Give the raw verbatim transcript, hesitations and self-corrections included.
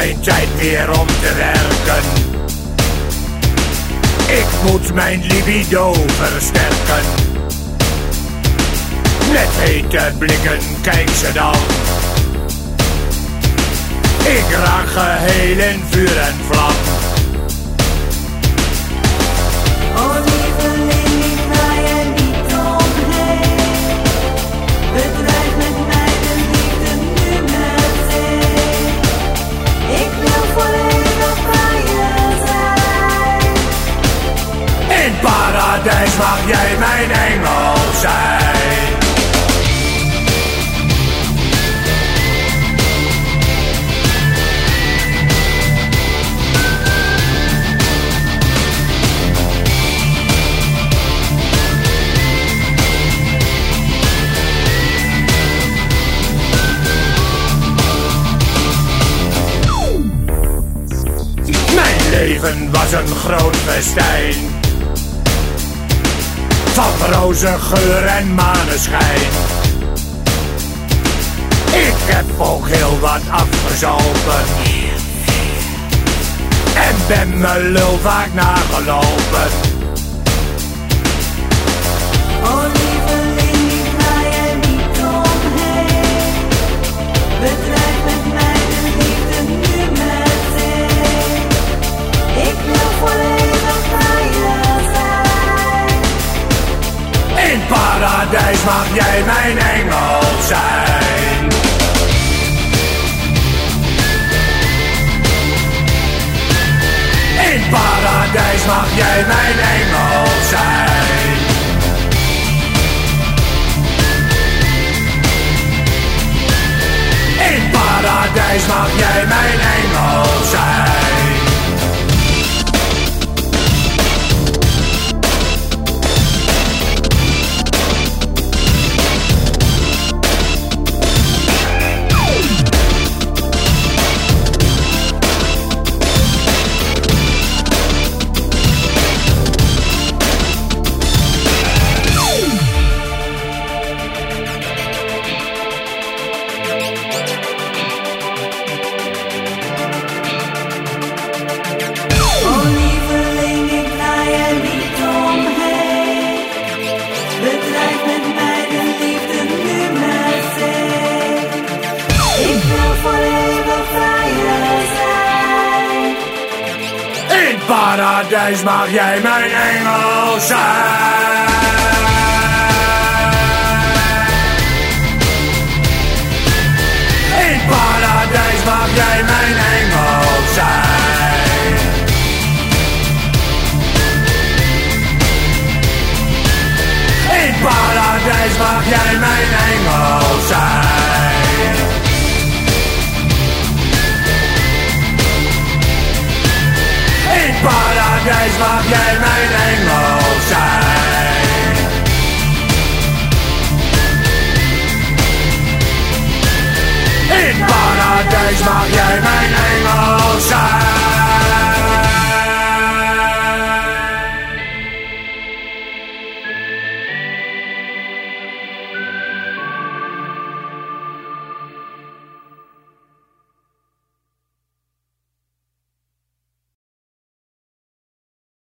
geen tijd meer om te werken. Ik moet mijn libido versterken. Met hete blikken kijk ze dan. Ik raak geheel in vuur en vlam. Oh lieveling, ik draai er niet omheen. Bedrijf met mij de liefde nu met zee. Ik wil voor eeuwig bij je zijn. In paradijs mag jij mijn engel zijn. Mijn leven was een groot festijn van roze geur en maneschijn. Ik heb ook heel wat afgezopen en ben mijn lul vaak nagelopen. Oh lieveling, ik draai er niet omheen. Bedrijf met mij de liefde nu met zee. Ik wil voor eeuwig bij je zijn. In paradijs mag jij mijn engel zijn. In paradijs mag jij mijn engel zijn. In paradijs mag jij mijn engel zijn. In paradijs mag jij mijn engel zijn. In paradijs mag jij mijn engel zijn. In paradijs mag jij mijn engel zijn. In paradijs mag jij mijn engel zijn. In paradijs mag jij